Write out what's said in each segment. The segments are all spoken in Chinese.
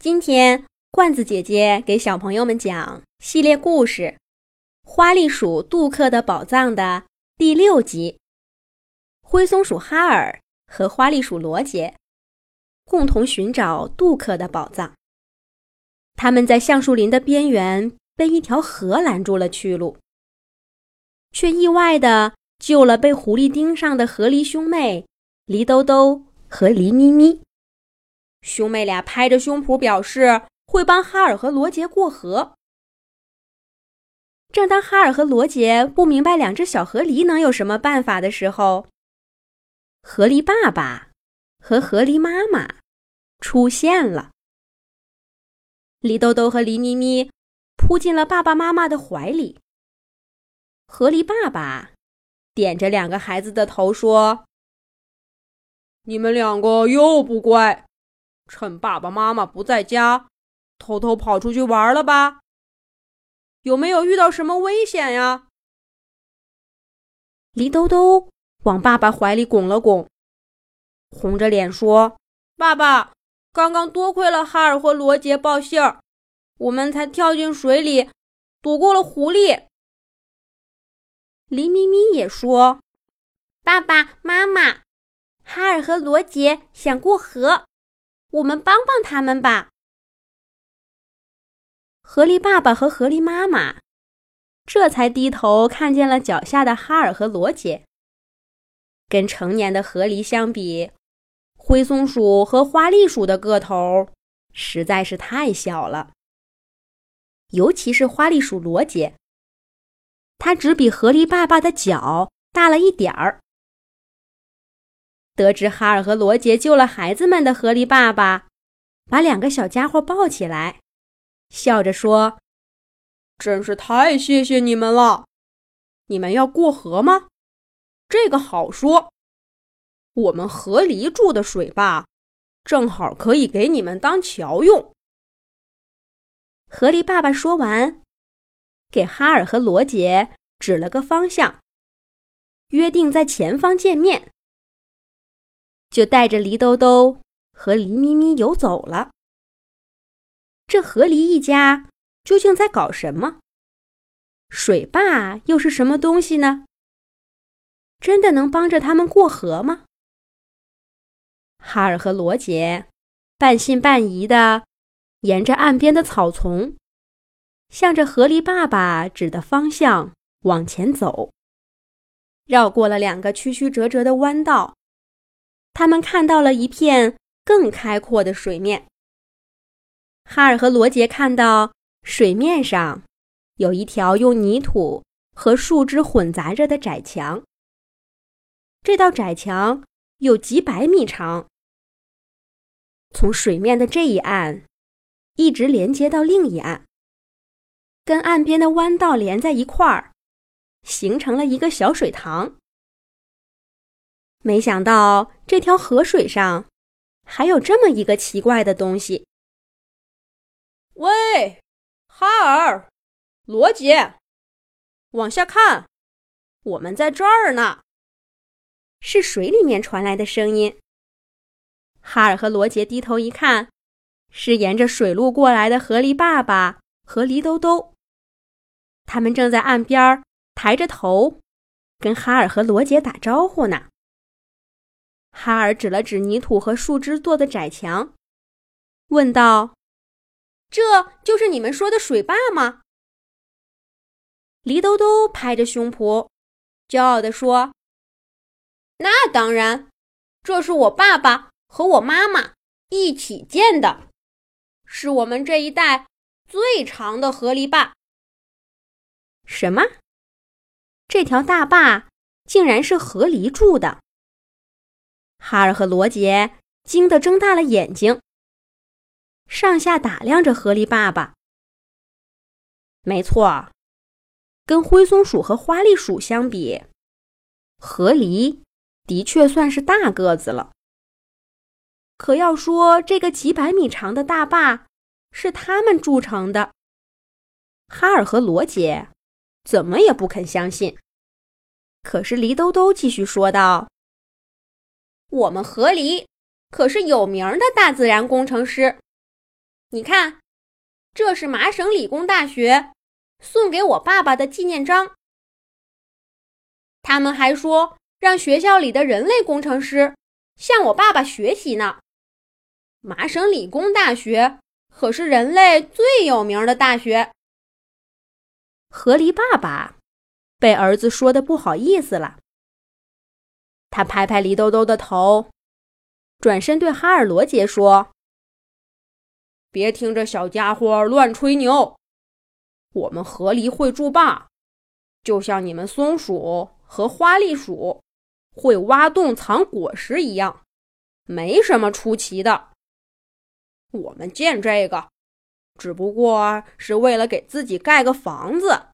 今天罐子姐姐给小朋友们讲系列故事《花栗鼠杜克的宝藏》的第6集。灰松鼠哈尔和花栗鼠罗杰共同寻找杜克的宝藏。他们在橡树林的边缘被一条河拦住了去路，却意外地救了被狐狸盯上的河狸兄妹狸兜兜和狸咪咪。兄妹俩拍着胸脯表示会帮哈尔和罗杰过河。正当哈尔和罗杰不明白2只小河狸能有什么办法的时候，河狸爸爸和河狸妈妈出现了。狸兜兜和狸咪咪扑进了爸爸妈妈的怀里。河狸爸爸点着2个孩子的头说：“ 你们2个又不乖，趁爸爸妈妈不在家，偷偷跑出去玩了吧？有没有遇到什么危险呀？” 狸兜兜往爸爸怀里拱了拱，红着脸说：“ 爸爸，刚刚多亏了哈尔和罗杰报信儿，我们才跳进水里，躲过了狐狸。” 狸咪咪也说：“爸爸妈妈，哈尔和罗杰想过河，我们帮帮他们吧。”河狸爸爸和河狸妈妈这才低头看见了脚下的哈尔和罗杰。跟成年的河狸相比，灰松鼠和花栗鼠的个头实在是太小了。尤其是花栗鼠罗杰，它只比河狸爸爸的脚大了一点儿。得知哈尔和罗杰救了孩子们的河狸爸爸把2个小家伙抱起来，笑着说：“ 真是太谢谢你们了！你们要过河吗？这个好说，我们河狸筑的水坝正好可以给你们当桥用。” 河狸爸爸说完，给哈尔和罗杰指了个方向，约定在前方见面，就带着狸兜兜和狸咪咪游走了。这河狸一家究竟在搞什么？水坝又是什么东西呢？真的能帮着他们过河吗？哈尔和罗杰半信半疑地沿着岸边的草丛，向着河狸爸爸指的方向往前走。绕过了2个曲曲折折的弯道，他们看到了一片更开阔的水面。哈尔和罗杰看到水面上有一条用泥土和树枝混杂着的窄墙。这道窄墙有几百米长，从水面的这一岸一直连接到另一岸，跟岸边的弯道连在一块儿，形成了一个小水塘。没想到这条河水上还有这么一个奇怪的东西。 喂，哈尔，罗杰，往下看，我们在这儿呢。 是水里面传来的声音。哈尔和罗杰低头一看，是沿着水路过来的河狸爸爸和狸兜兜。他们正在岸边抬着头跟哈尔和罗杰打招呼呢。哈尔指了指泥土和树枝做的窄墙，问道：“这就是你们说的水坝吗？”狸兜兜拍着胸脯，骄傲地说：“ 那当然，这是我爸爸和我妈妈一起建的，是我们这一带最长的河狸坝。” 什么？这条大坝竟然是河狸筑的？哈尔和罗杰惊得睁大了眼睛，上下打量着河狸爸爸。没错，跟灰松鼠和花栗鼠相比，河狸的确算是大个子了。可要说这个几百米长的大坝是他们筑成的，哈尔和罗杰怎么也不肯相信。可是狸兜兜继续说道：“ 我们河狸可是有名的大自然工程师， 你看，这是麻省理工大学送给我爸爸的纪念章。他们还说让学校里的人类工程师向我爸爸学习呢。麻省理工大学可是人类最有名的大学。河狸爸爸被儿子说得不好意思了，他拍拍黎兜兜的头，转身对哈尔罗杰说： 别听这小家伙乱吹牛，我们河狸会筑坝，就像你们松鼠和花栗鼠会挖洞藏果实一样，没什么出奇的。我们建这个，只不过是为了给自己盖个房子。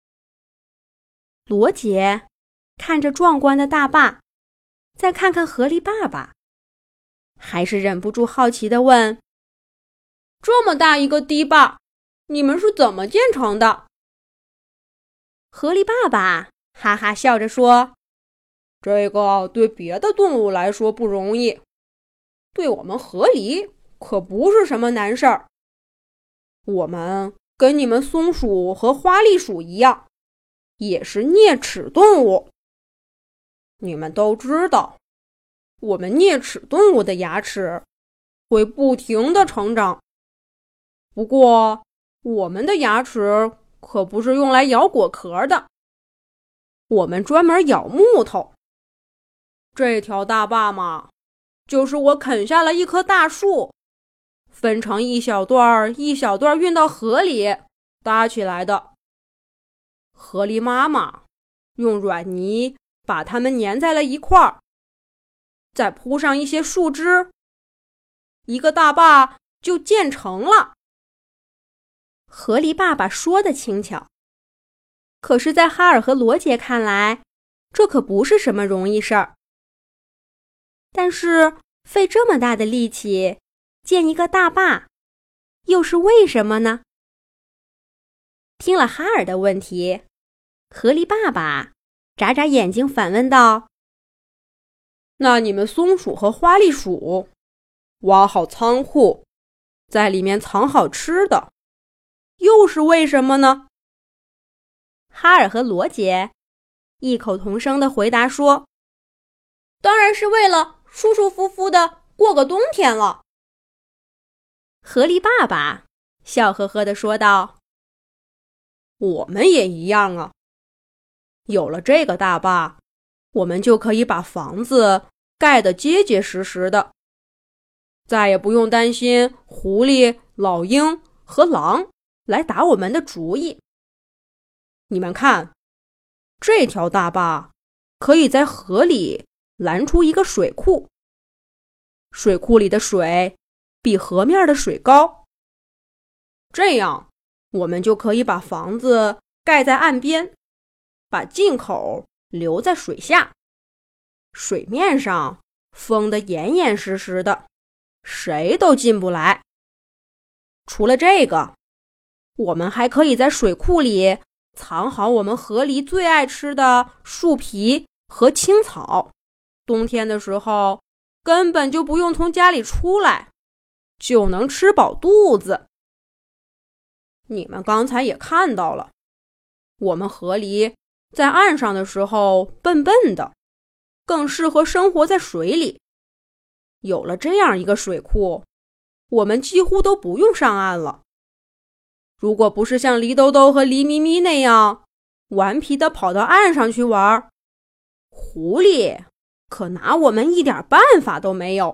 罗杰看着壮观的大坝，再看看河狸爸爸，还是忍不住好奇地问： 这么大一个堤坝，你们是怎么建成的？ 河狸爸爸哈哈笑着说： 这个对别的动物来说不容易，对我们河狸可不是什么难事儿。我们跟你们松鼠和花栗鼠一样，也是啮齿动物。你们都知道，我们啮齿动物的牙齿会不停地成长。不过，我们的牙齿可不是用来咬果壳的，我们专门咬木头。这条大坝嘛，就是我啃下了一棵大树，分成一小段一小段运到河里搭起来的。河狸妈妈用软泥把它们粘在了一块儿，再铺上一些树枝，一个大坝就建成了。 河狸爸爸说的轻巧，可是在哈尔和罗杰看来，这可不是什么容易事儿。但是费这么大的力气建一个大坝，又是为什么呢？听了哈尔的问题，河狸爸爸眨眨眼睛反问道： 那你们松鼠和花栗鼠挖好仓库，在里面藏好吃的，又是为什么呢？ 哈尔和罗杰异口同声地回答说：当然是为了舒舒服服的过个冬天了。河狸爸爸笑呵呵地说道： 我们也一样啊。有了这个大坝，我们就可以把房子盖得结结实实的，再也不用担心狐狸、老鹰和狼来打我们的主意。你们看，这条大坝可以在河里拦出一个水库，水库里的水比河面的水高，这样我们就可以把房子盖在岸边，把进口留在水下，水面上封得严严实实的，谁都进不来。除了这个，我们还可以在水库里藏好我们河狸最爱吃的树皮和青草，冬天的时候根本就不用从家里出来，就能吃饱肚子。你们刚才也看到了，我们河狸在岸上的时候笨笨的，更适合生活在水里。有了这样一个水库，我们几乎都不用上岸了。如果不是像黎兜兜和黎咪咪那样顽皮地跑到岸上去玩，狐狸可拿我们一点办法都没有。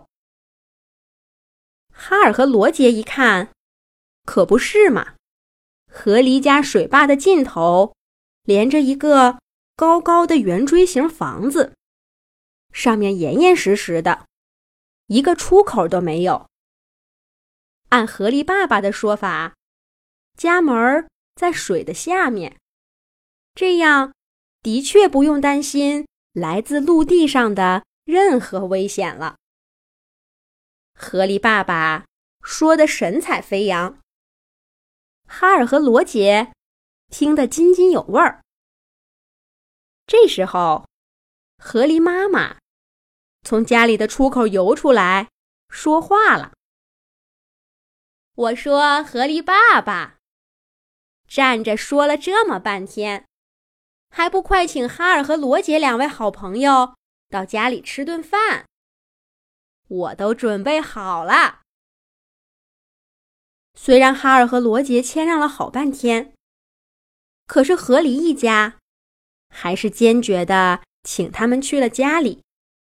哈尔和罗杰一看，可不是嘛，河狸家水坝的尽头连着一个高高的圆锥形房子，上面严严实实的，一个出口都没有。按河狸爸爸的说法，家门在水的下面，这样的确不用担心来自陆地上的任何危险了。河狸爸爸说得神采飞扬，哈尔和罗杰听得津津有味儿。这时候，河狸妈妈从家里的出口游出来，说话了： 我说河狸爸爸，站着说了这么半天，还不快请哈尔和罗杰两位好朋友到家里吃顿饭？我都准备好了。虽然哈尔和罗杰谦让了好半天，可是河狸一家还是坚决地请他们去了家里。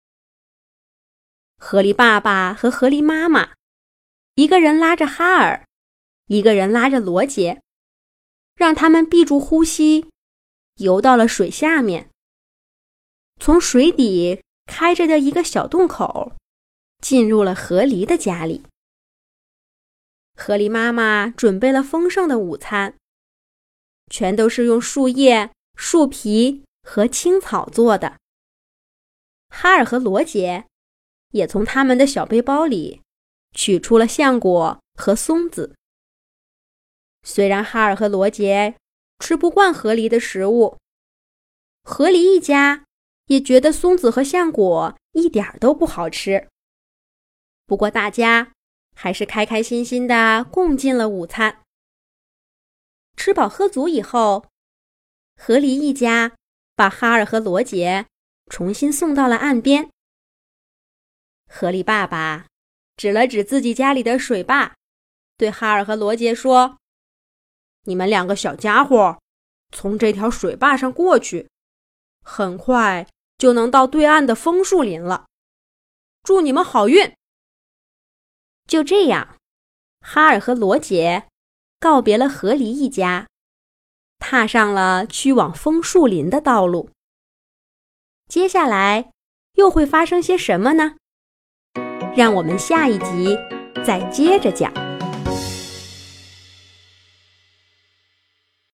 河狸爸爸和河狸妈妈，一个人拉着哈尔，一个人拉着罗杰，让他们闭住呼吸，游到了水下面，从水底开着的一个小洞口进入了河狸的家里。河狸妈妈准备了丰盛的午餐，全都是用树叶、树皮和青草做的。哈尔和罗杰也从他们的小背包里取出了橡果和松子。虽然哈尔和罗杰吃不惯河狸的食物，河狸一家也觉得松子和橡果一点都不好吃。不过大家还是开开心心地共进了午餐。吃饱喝足以后，河狸一家把哈尔和罗杰重新送到了岸边。河狸爸爸指了指自己家里的水坝，对哈尔和罗杰说：“你们两个小家伙从这条水坝上过去，很快就能到对岸的枫树林了。祝你们好运！”就这样，哈尔和罗杰告别了河狸一家，踏上了去往枫树林的道路。接下来又会发生些什么呢？让我们下一集再接着讲。